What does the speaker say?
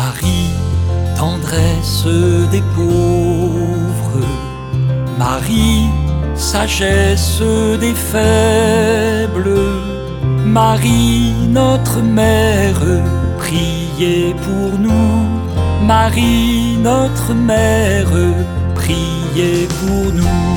Marie, tendresse des pauvres, Marie, sagesse des faibles, Marie, notre mère, priez pour nous. Marie, notre mère, priez pour nous.